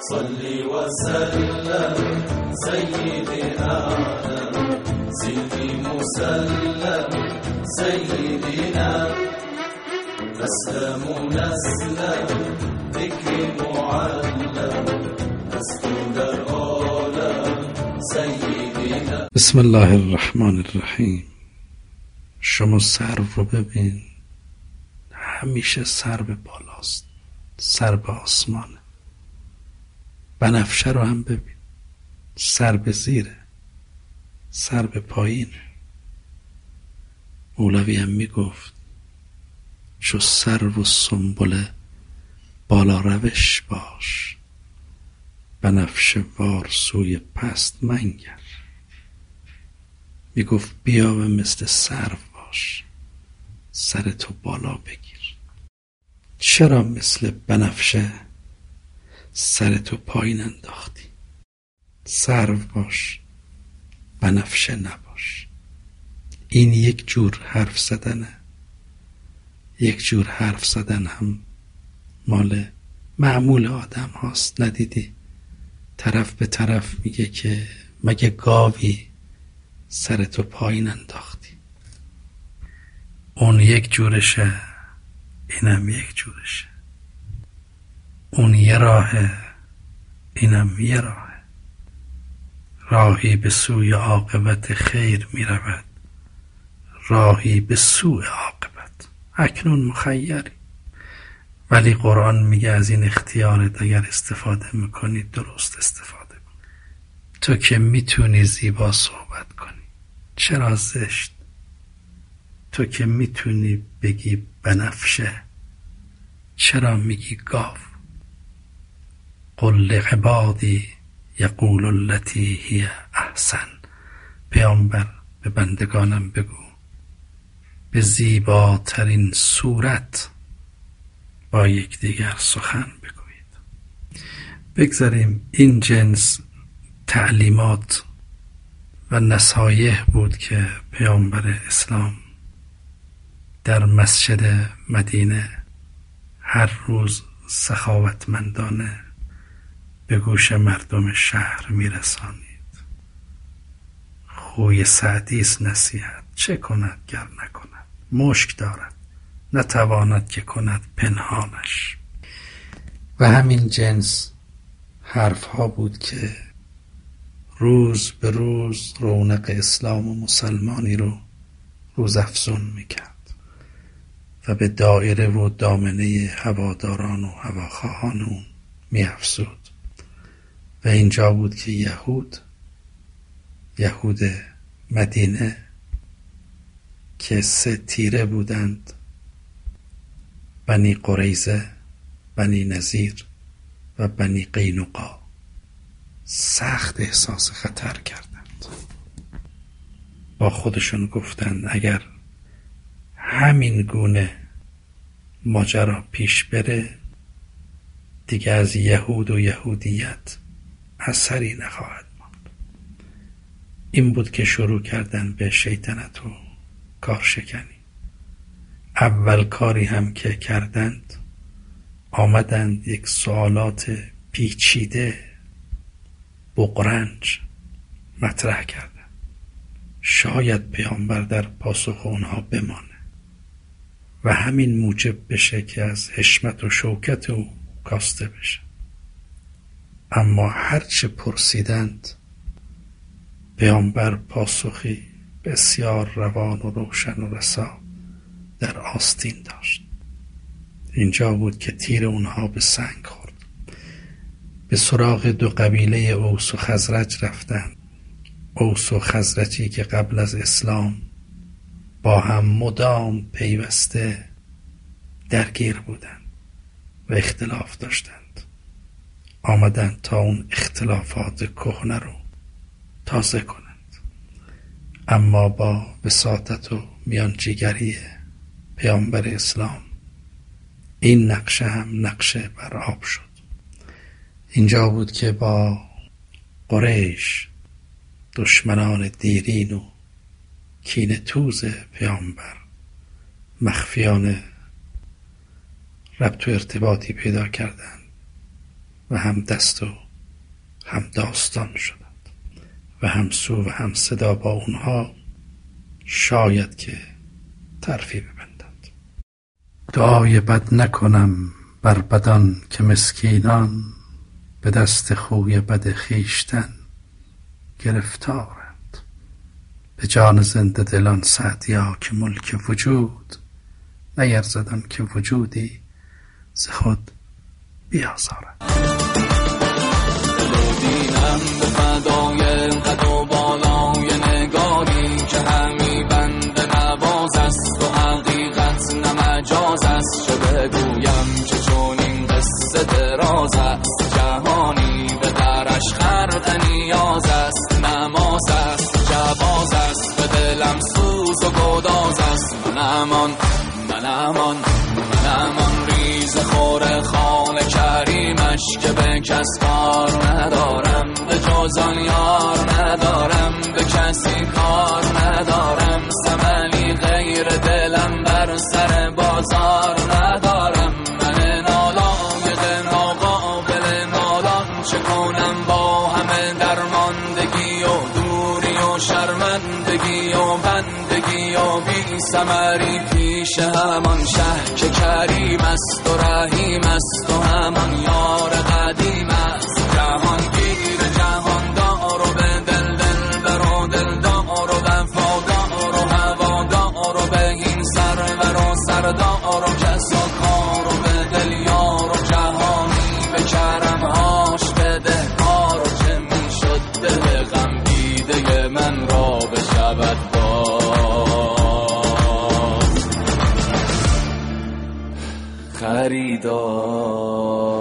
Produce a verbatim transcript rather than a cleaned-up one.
صلی و سلم سیدنا سیدی مسلم سیدنا نسلم نسلم ذکر معلم نسل در عالم سیدنا. بسم الله الرحمن الرحیم. شما سرو رو ببین، همیشه سر به بالاست، سر به آسمانه. بنفشه رو هم ببین، سر به زیره، سر به پایینه. مولوی هم میگفت چو سرو و سنبله بالا روش باش، بنفشه وار سوی پست منگر. میگفت بیا و مثل سرو باش، سر تو بالا بگیر. چرا مثل بنفشه سر تو پایین انداختی؟ سرو باش، بنفشه نباش. این یک جور حرف زدنه. یک جور حرف زدن هم مال معمول آدم هاست. ندیدی طرف به طرف میگه که مگه گاوی سر تو پایین انداختی؟ اون یک جورشه، اینم یک جورشه. اون یه راهه، اینم یه راهه. راهی به سوی عاقبت خیر می رود، راهی به سوء عاقبت. اکنون مخیری. ولی قرآن میگه از این اختیارت اگر استفاده میکنی درست استفاده کن. تو که میتونی زیبا صحبت کنی، چرا زشت؟ تو که میتونی بگی بنفشه، چرا میگی گاو؟ قل لعبادی یقول التی هی احسن. پیامبر به بندگانم بگو به زیباترین صورت با یکدیگر سخن بگویید. بگذاریم این جنس تعلیمات و نصایح بود که پیامبر اسلام در مسجد مدینه هر روز سخاوتمندانه به گوش مردم شهر میرسانید. خوی سعدی است نصیحت، چه کند گر نکند؟ مشک دارد نتواند که کند پنهانش. و همین جنس حرف ها بود که روز به روز رونق اسلام و مسلمانی رو روز افزون میکرد و به دایره و دامنه هواداران و هواخواهان اون میافزود. و اینجا بود که یهود یهود مدینه که سه تیره بودند، بنی قریظه، بنی نذیر و بنی قینقاع، سخت احساس خطر کردند. با خودشون گفتند اگر همین گونه ماجرا پیش بره دیگه از یهود و یهودیت اثری نخواهد ماند. این بود که شروع کردن به شیطنت و کارشکنی. اول کاری هم که کردند آمدند یک سوالات پیچیده بغرنج مطرح کردند. شاید پیامبر در پاسخ اونها بمانه و همین موجب بشه که از حشمت و شوکت او کاسته بشه. اما هرچه پرسیدند پیامبر پاسخی بسیار روان و روشن و رسا در آستین داشت. اینجا بود که تیر اونها به سنگ خورد. به سراغ دو قبیله اوس و خزرج رفتند. اوس و خزرجی که قبل از اسلام با هم مدام پیوسته درگیر بودند و اختلاف داشتند. آمدند تا اون اختلافات کهنه رو تازه کنند، اما با وساطت و میانجیگری پیامبر اسلام این نقشه هم نقشه بر آب شد. اینجا بود که با قریش، دشمنان دیرین و کینه توز پیامبر، مخفیانه ربط و ارتباطی پیدا کردند و هم دست و هم داستان شدند و هم سو و هم صدا با اونها شاید که طرفی ببندند. دعای بد نکنم بر بدان که مسکینان به دست خوی بد خویشتن گرفتارند. به جان زنده دلان سعدیا که ملک وجود نیرزدان که وجودی ز خود بیازارد. دینم به فدای قد و بالای نگاری که همی بند نواز است و حقیقت نه مجاز است. چه بگویم که چون این قصه دراز است، جهانی به درش خرق نیاز است. نماز است جواز است به دلم سوز و گداز است. من امان من امان من امان ریز خور خان کریمش که به کس کار ندارم، به جز آن یار ندارم، به کسی کار ندارم. ثمنی غیر دلم بر سر بازار ندارم. من نالایق ناقابل نالان چه کنم با همه درماندگی و دوری و شرمندگی و بندگی و بی ثمری پیش همان شه که کریم است و رحیم است و همان یار قدیم است. جهانگیر جهاندار و به دل دل بر و دلدار و وفادار و هوادار و به این سرور و سردار و کس و کار و به دل یار و جهانی به کرمهاش بده کار. و چه می شد دل غم دیده من را بشود خریدار.